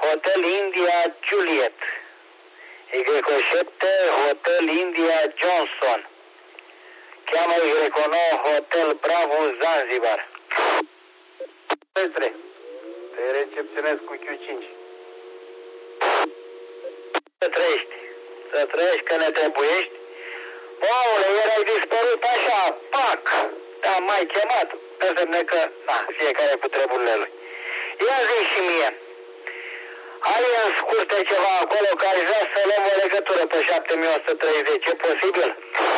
Hotel India Juliet. Y7 Hotel India Johnson. Cheamă Y9 Hotel Bravo Zanzibar. Petre, te recepționez cu Q5. Să trăiești că ne trebuiești. Oule, ieri ai dispărut așa, pac, te-am mai chemat, înseamnă că, fiecare cu treburile lui. Ia zi și mie, ai în scurte ceva acolo că aș vrea să luăm o legătură pe 7130, e posibil?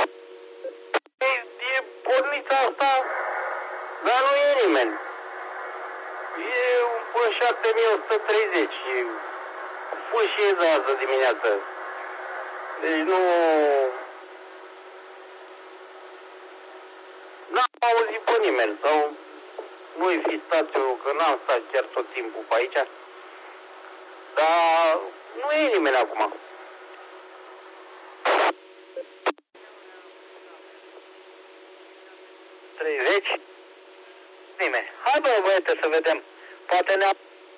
E pornița asta, dar nu e nimeni. E pe 7130, fâșie azi dimineață. Deci nu... N-am auzit pe nimeni sau nu-i fi stat eu, că n-am stat chiar tot timpul pe aici. Dar nu e nimeni acum. Nimeni. Hai bă, băiete, să vedem. Poate ne-am...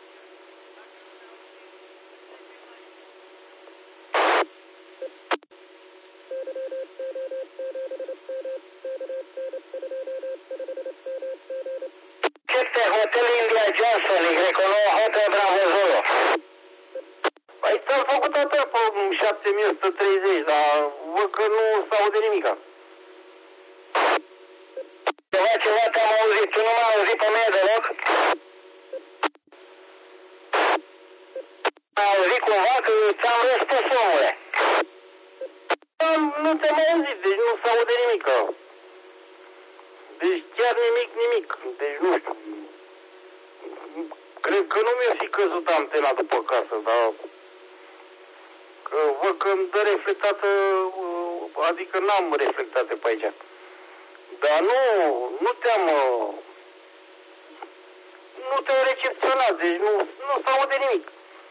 Hotel India Johnson, Y9 Hotel Bravo Zulu. Păi ți-am făcut apel pe 7130, dar văd că nu s-aude nimica. Ceva te-am auzit, tu nu m-ai auzit pe mine deloc? M-ai auzit cumva că ți-am răspuns, omule. Nu te-am auzit, deci nu s-aude nimica. Deci chiar nimic. Deci nu știu. Cred că nu mi-a fi căzut antena după casă, dar... Că văd că îmi dă reflectată, adică n-am reflectate pe aici. Dar nu te-am recepționat, deci nu s-aude nimic.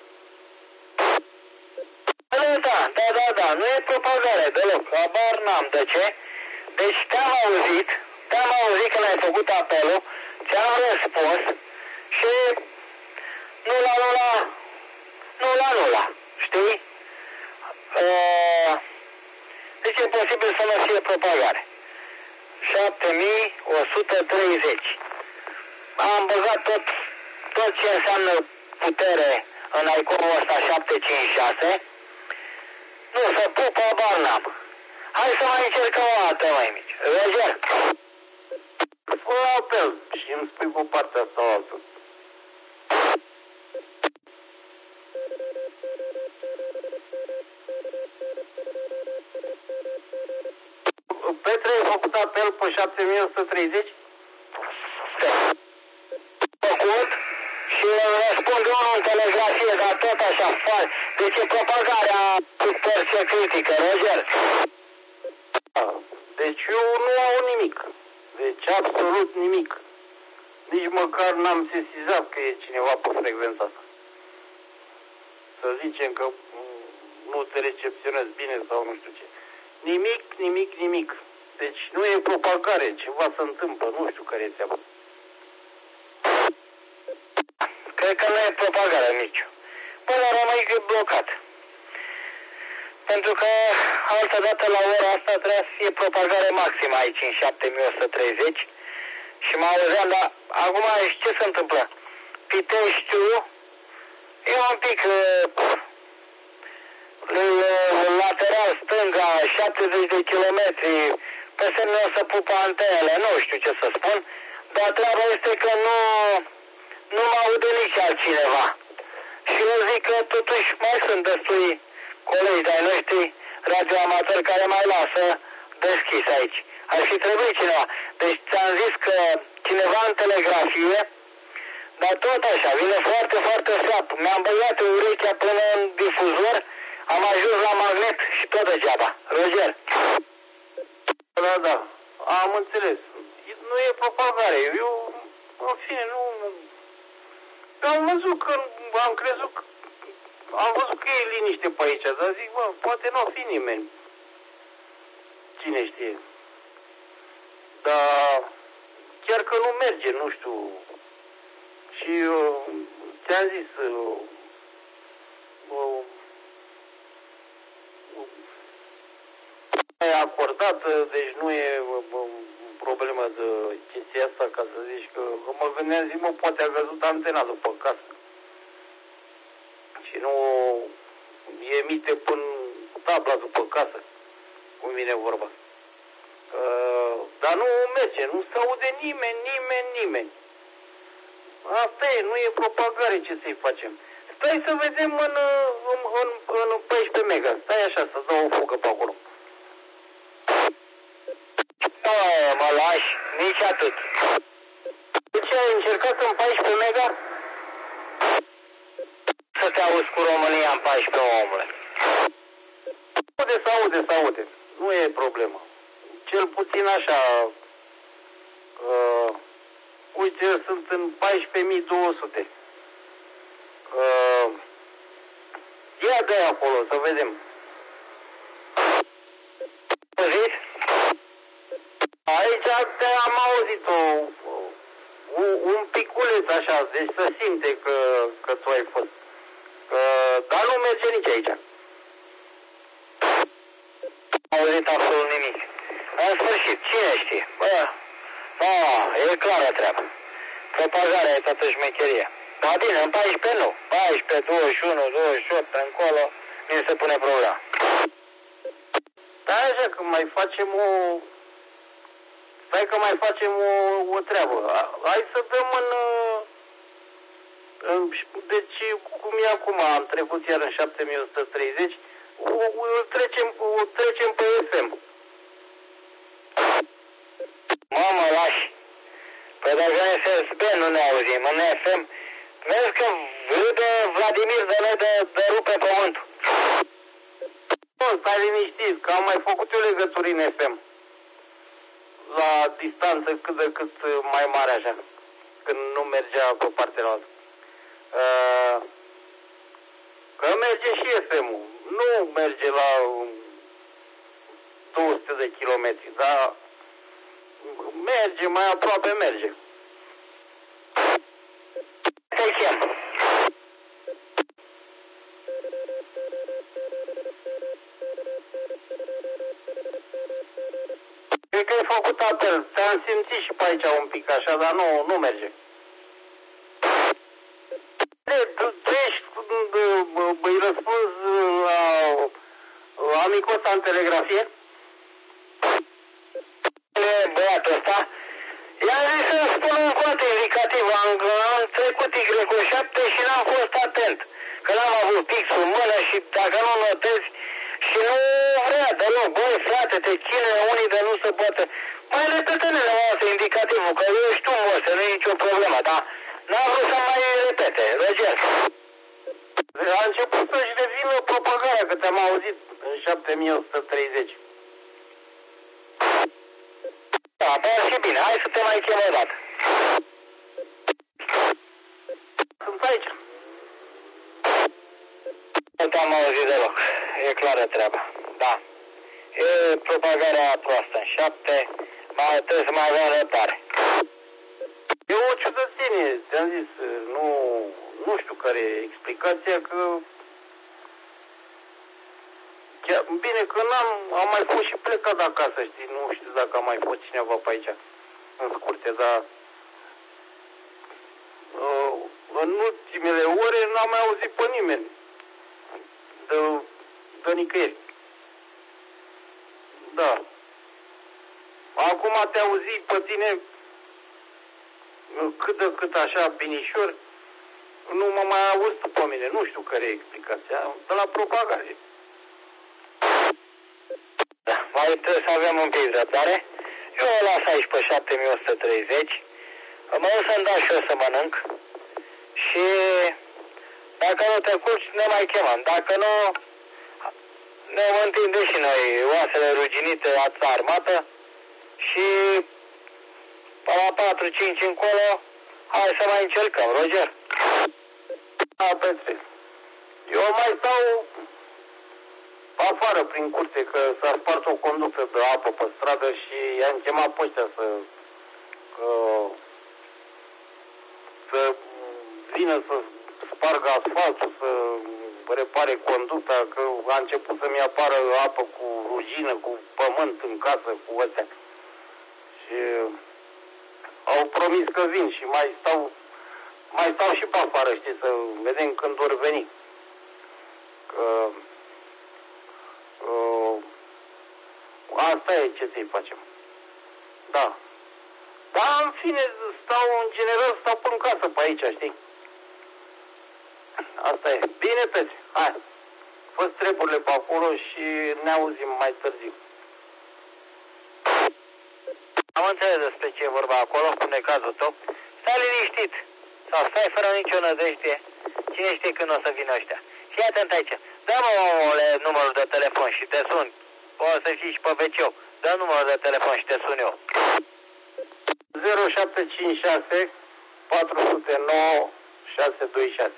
Da, nu e propagare deloc, habar n-am de ce. Deci te-am auzit când ai făcut apelul, ți-am răspuns și nu la, știi? Deci e posibil să nu fie propagare. 7130. Am băgat tot ce înseamnă putere în iconul ăsta 756. Nu, să pupă, habar n-am. Hai să mai încercăm o dată, mai mici. Roger? Fă apel și îmi spui pe partea asta o altă. Petre, ai făcut apel pe 7130? Făcut și răspund unul în telegrafie, dar tot așa fac. Deci e propagarea cu părție critică, Roger. Deci eu nu au nimic. Deci absolut nimic. Nici măcar n-am sesizat că e cineva pe frecvența asta. Să zicem că nu te recepționezi bine sau nu știu ce. Nimic. Deci nu e propagare, ceva se întâmplă, nu știu care e treaba. Cred că nu e propagare nici. Până rămâi blocat. Pentru că altă dată la ora asta trebuia să fie propagare maximă aici în 7130 și mă auzeam, dar acum ce se întâmplă? Piteștiul e un pic lateral stânga, 70 de kilometri, pe semne o să pupă antenele, nu știu ce să spun, dar treaba este că nu mă aude nici altcineva. Și eu zic că totuși mai sunt destui colegi de-ai noștri radioamatori care mai lasă deschis aici. Ar fi trebuit cineva. Deci ți-am zis că cineva în telegrafie, dar tot așa, vine foarte, foarte slab. Mi-am băiat urechea până în difuzor, am ajuns la magnet și tot degeaba. Roger. Da, am înțeles. Nu e propagare. Eu, în fine, nu... Am văzut că, am văzut că e liniște pe aici, dar zic, bă, poate nu o fi nimeni. Cine știe. Dar chiar că nu merge, nu știu. Și ți-am zis, niciodată, deci nu e problemă de chestia asta, ca să zici că mă gândeam, zic, mă, poate a căzut antena după casă. Și nu emite până tabla după casă, cum vine vorba. Dar nu merge, nu se aude nimeni. Asta e, nu e propagare, ce să-i facem. Stai să vedem în 14 mega. Stai așa, să dau o fugă pe acolo. Nu mă lași, nici atât. De ce ai încercat în 14 mega? Să te auzi cu România în 14, omule. Se aude. Nu e problemă. Cel puțin așa, uite, eu sunt în 14.200. Ia de acolo, să vedem. Auziți? Aici am auzit un piculeț așa, deci se simte că tu ai fost. Dar nu merge nici aici. Nu am auzit absolut nimic. În sfârșit, cine știe? E clară treaba. Propagarea e toată șmecherie. Dar bine, în 14 nu. 14, 21, 28, încolo, nu se pune problema. Dar așa că mai facem Stai că mai facem o treabă. Hai să dăm deci, cum e acum, am trecut iar în 7130, o trecem pe FM. Mă lași. Păi dacă în SSB nu ne auzim, în FM, vezi că râde Vladimir de noi de rupe pământul. Nu, stai liniștit, că am mai făcut eu legături în FM. La distanță cât de cât mai mare așa, când nu mergea pe partea altă. Că merge și FM-ul. Nu merge la 200 de kilometri, dar merge, mai aproape merge. Te chem. Cred că ai făcut apel. Ți-am simțit și pe aici un pic așa, dar nu merge. Tu ești, îi răspunzi la amicul ăsta în telegrafie? Băiatul ăsta, i-am zis să spun un cod indicativ. Am trecut Y7 și n-am fost atent. Că n-am avut pixul în mână și dacă nu notezi și nu vrea deloc. Băi, frate, te chinuie unii de nu se poate. Mai repete-ne la asta indicativul, că eu știu moște, nu e nicio problemă, dar n-am vrut să mai repete. Roger. A început să-și revină propagarea, că te-am auzit în 7130. Da, bă, și bine, hai să te mai chem o dată. Sunt aici. Nu te-am auzit deloc, e clară treaba, da. E propagarea proastă în 7, trebuie să mai avem răbdare. E o ciudățenie, ți-am zis, nu știu care e explicația, că chiar, bine că am mai fost și plecat de acasă, știi, nu știu dacă a mai fost cineva pe aici, în scurte, dar în ultimele ore n-am mai auzit pe nimeni de nicăieri. Da. Acum te auzi pe tine cât de cât așa binișor, nu mă mai auzi tu pe mine, nu știu care e explicația, de la propagare. Da, mai trebuie să avem un pic de răbdare. Eu o las aici pe 7130. Mă duc să-mi dau și eu să mănânc. Și dacă nu te culci, ne mai chemăm. Dacă nu, ne vom întinde și noi oasele ruginite la armată. Și pe la 4-5 încolo, hai să mai încercăm, Roger. Da, Petre. Eu mai stau afară prin curte, că s-a spart o conductă de apă pe stradă și i-am chemat pe ăștia să vină să spargă asfaltul, să repare conducta, că a început să-mi apară apă cu rugină, cu pământ în casă cu ăstea. Și au promis că vin și mai stau și pe afară, știi, să vedem când vor veni. Că asta e, ce să-i facem. Da. Dar, în fine, în general, stau pe în casă pe aici, știi? Asta e. Bine, tăți, hai. Fă-ți treburile pe acolo și ne auzim mai târziu. Am înțeles despre ce e vorba acolo, cu necazul tău. Stai liniștit. Sau stai fără nicio nădejde. Cine știe când o să vină ăștia. Fii atent aici. Dă-mă, omule, numărul de telefon și te sun. O să fii și pe wc. Dă numărul de telefon și te sun eu. 0756 409 626.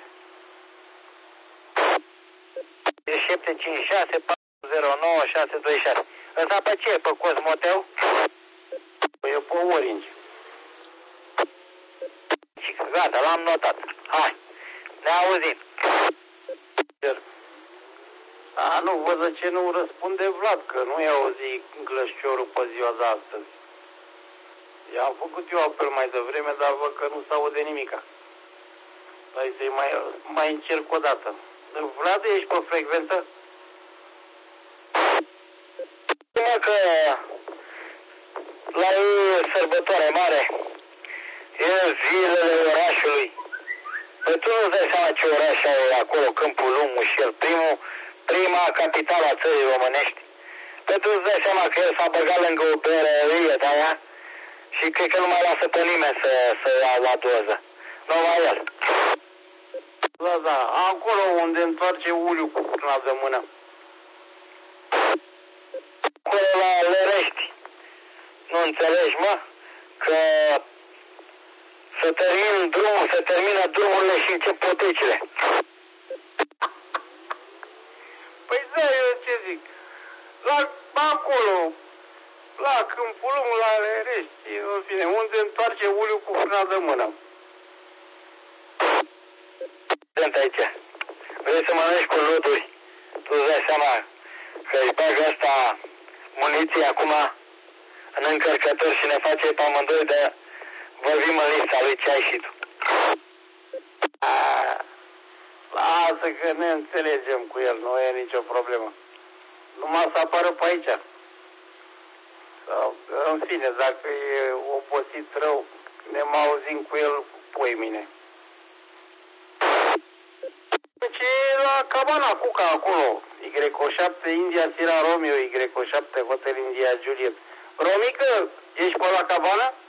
756 409 626. Ăsta pe ce? Pe Cosmoteu? E pe Orange. Gata, l-am notat. Hai, ne auzim. A, nu văd de ce nu răspunde Vlad, că nu i-a auzit glășciorul pe ziua de astăzi. I-am făcut eu apel mai devreme, dar văd că nu s-aude nimica. Hai să-i mai încerc o dată. Vlad, ești pe frecvență? Spune că la ei sărbătoare mare, e zilele orașului. Păi tu nu-ți dai seama ce oraș ai acolo, Câmpul Lung, Mușel, prima capitală a țării românești. Păi tu îți dai seama că el s-a băgat lângă o berărie de aia și cred că nu mai lasă pe nimeni să ia la doză. Numai el. Da, acolo unde întoarce uliul cu curna de mână. Acolo la Lărești. Nu înțelegi, mă? Că se termină drumurile și încep potecile. Păi da, eu ce zic? Acolo, la Câmpul Lung, la Lărești, în fine, unde întoarce uliul cu frâna de mână. Sunt aici. Vrei să mănânci cu luduri? Tu îți dai seama că își bagă asta muniție acum în încărcător și ne face pe amândoi de vorbim în lista lui ce ai și tu. Lasă că ne înțelegem cu el, nu e nicio problemă. Numai să apară pe aici. Sau, în fine, dacă e obosit rău, ne mai auzim cu el poimine. Ce e la cabana Cuca acolo? Y7 India Sierra Romeo, Y7 Hotel India Juliet. Romică, ești pe la cabana?